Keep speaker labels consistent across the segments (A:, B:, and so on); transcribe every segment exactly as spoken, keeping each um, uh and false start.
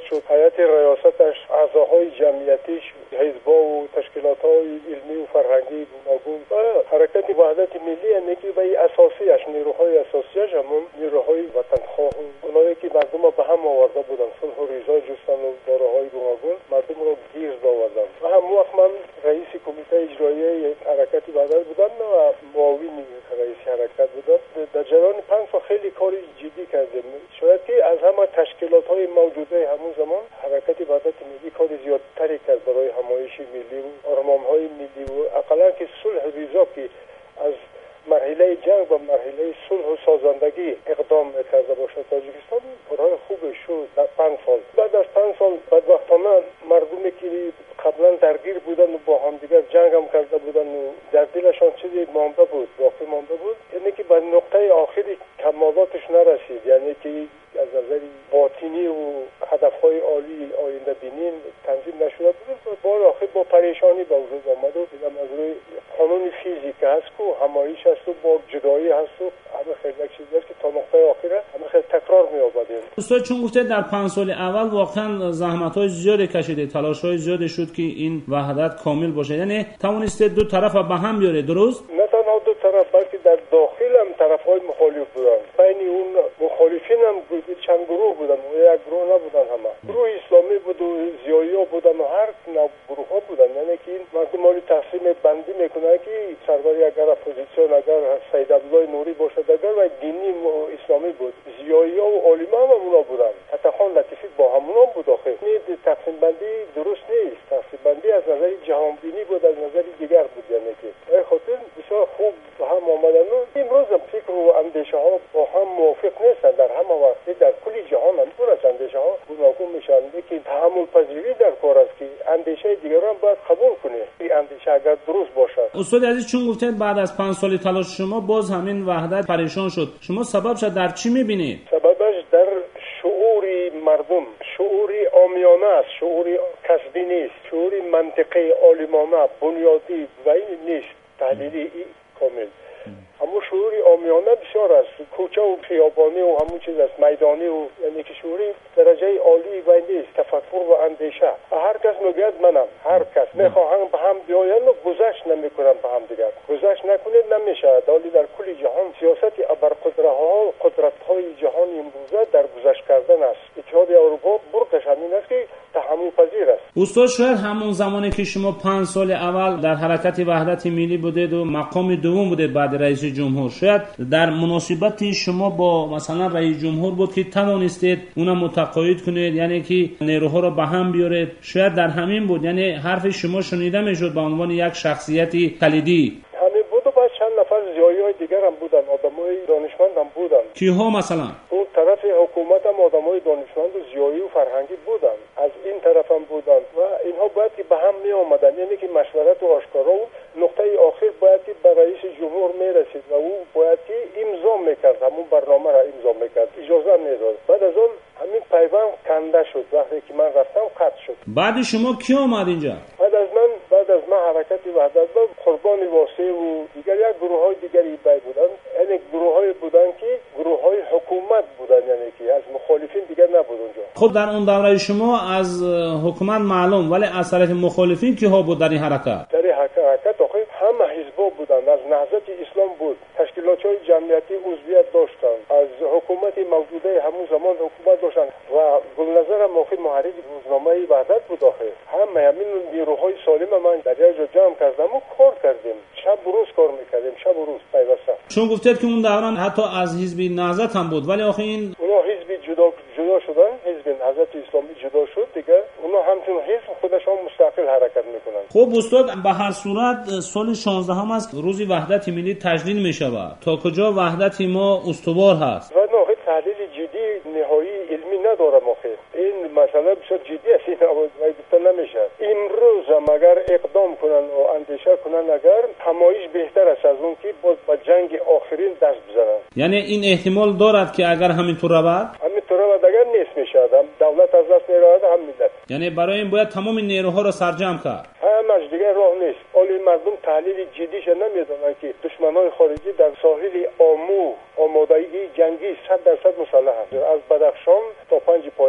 A: شد. هیئت ریاستش، اعضاهای جمعیتیش، حزب‌ها و تشکیلات‌های علمی و فرهنگی گوناگون و حرکت وحدت ملی، یعنی که به اساسیش، نیروهای اساسیش همون نیروهای وطنخواه و اونایی که مردم رو به هم آورده بودن، صلح و رضا جستن و داراهای گوناگون مردم رو گیر آوردن. و همون وقت من رئیس کمیته اجرایی حرکت وحدت بودم و معاون رئیس حرکت بودم. در جریان پنج سال خیلی کار جدی کردیم. شاید که از همه تشکیلات‌های موجوده همون زمان حرکت وحدت ملی کار زیادتری کرد برای همایش ملی و آرمان‌های ملی و اقلا که صلح و رضا که از مرحله جنگ و مرحله صلح و سازندگی اقدام کرده باشد تاجیکستان، کارهای خوبی شد در پنج سال. بعد از پنج سال بدبختانه مردمی که قبلا درگیر بودن و با هم دیگر جنگ هم کرده بودن و در دلشان چیزی مانده بود، باقی مانده بود، یعنی که به نقطه آخری کمالاتش نرسید، یعنی که از نظر باطنی و هدفهای عالی آینده بینی تنظیم نشده بود و بار آخر با پریشانی به وجود آمد و دیدم از روی قانون فیزیک هست و همایش هست و با جدایی هست و همه خیلی یک چیزی هست که تا نقطه آخره همه خیلی تکرار می آبادیم.
B: استاد چون گفته در پنج سال اول واقعا زحمت‌های زیادی کشیده، تلاش‌های زیادی شد که این وحدت کامل باشه، یعنی توانسته دو طرف به هم بیاره، درست؟
A: نه تنها دو طرف بلکه در داخل هم طرف‌های مخالف بودن. بین اون مخالفین هم چند گروه بودن و یک گروه نبودن، همه گروه اسلامی بود و زیایی‌ها بودن و هر نوع گروه‌ها بودن. یعنی که این مردم رو تقسیم بندی میکنه که سرور اگر اپوزیسیون اگر سید عبدالله نوری باشد اگر و دینی و اسلامی بود، زیایی‌ها و عالما هم اونا بودن، حتی خان لطیفی با همونا بود. آخه این تقسیم بندی درست نیست. تقسیم بندی از نظر جهان بینی بود، از نظر دیگر بود. یعنی که به خاطر بسیار خوب هم آمدن و امروز هم فکر و اندیشه ها با هم موافق نیستن. در همه وقتی در کل جهان هم پر از اندیشه ها گوناگون میشن که تحمل پذیری در کار است که اندیشه دیگران باید قبول کنه، این اندیشه اگر درست باشد.
B: استاد عزیز چون گفتید بعد از پنج سال تلاش شما باز همین وحدت پریشان شد، شما سببش در چی میبینید؟
A: سببش در شعور مردم، شعور عامیانه است، شعور کسبی نیست، شعور منطقی عالمانه بنیادی و این نیست، تحلیلی کامل. همون شعور عامیانه بسیار است، کوچه و خیابانی و همون چیز است، میدانی و یعنی که شعور درجه عالی و نیست، تفکر و اندیشه. هر کس میگه منم، هر کس میخواهند به هم بیاین و گذشت نمیکنن به هم دیگر، گذشت نکنید نمیشه. ولی در کل جهان سیاست ابرقدرت ها قدرت های جهان امروزه در گذشت کردن است. اتحاد اروپا برکش همین است که تحمل پذیر است.
B: استاد شاید همون زمانی که شما پنج سال اول در حرکت وحدت ملی بودید و مقام دوم بودید بعد رئیس جمهور، شاید در مناسبت شما با مثلا رئیس جمهور بود که توانستید اونم متقاعد کنید، یعنی که نیروها رو به هم بیارید، شاید در همین بود، یعنی حرف شما شنیده میشد به عنوان یک شخصیت کلیدی.
A: همین بود و بعد چند نفر زیایی‌های دیگر هم بودن، آدمای دانشمند هم بودن.
B: کیها مثلا؟
A: اون طرف حکومت هم آدمای دانشمند و زیایی و فرهنگی بودن، از این طرف هم بودن و اینها باید که به هم می آمدن، یعنی که مشورت و آشکارا و نقطه آخر باید که به رئیس جمهور می رسید و او باید که امضا میکرد، همون برنامه را امضا میکرد، اجازه میداد. بعد از اون همین پیوند کنده شد. وقتی که من رفتم قطع شد.
B: بعد شما کی آمد اینجا؟
A: بعد از من بعد از من حرکت وحدت بود، قربان واسه و دیگر یک گروه های دیگری بای بودن، یعنی گروه های بودن که گروه های حکومت بودن، یعنی که از مخالفین دیگر نبود اونجا.
B: خب در اون دوره شما از حکومت معلوم، ولی از طرف مخالفین کی ها بود در این حرکت؟
A: در این حرکت آخه همه حزبا بودن، از نهضت اسلام بود، تشکیلات‌های جمعیتی عضویت داشتن، از حکومت موجوده همون زمان حکومت داشتن و گلنظر موقع محرر روزنامه وحدت بود. آخه همه همین نیروهای سالم من در یک جا جمع کردم و کار کردیم، شب و روز کار میکردیم، شب و روز پیوسته.
B: چون گفتید که اون دوران حتی از حزب نهضت هم بود، ولی آخه این
A: اونا حزب جدا جدا شدن، حزب نهضت اسلامی جدا شد دیگه، اونا همچون حزب خودشون مستقل حرکت میکنن.
B: خب استاد به هر صورت سال شانزده هم است روز وحدت ملی تجلیل میشود، تا کجا وحدت ما استوار هست؟
A: و نه تحلیل جدی نهایی علمی ندارم. آخه این مسئله بسیار جدی است، این گفته نمیشه. امروز هم اگر اقدام کنن و اندیشه کنن، اگر همایش بهتر است از اون که باز با جنگ آخرین دست بزنن.
B: یعنی این احتمال دارد که اگر همینطور رود
A: همینطور رود اگر نیست میشه، دولت از دست میرود هم ملت.
B: یعنی برای این باید تمام نیروها را سرجم کرد.
A: همش دیگه راه نیست. ولی مردم تحلیل جدیش نمیدونن که دشمنان خارجی در ساحل آمو آمادگی جنگی صد درصد مسلح هست، از بدخشان تا پنج پایان. این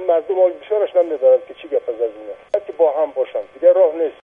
A: مردم بسیارش نمیدارند که چی گپ از این است، که با هم باشند، دیگه راه نیست.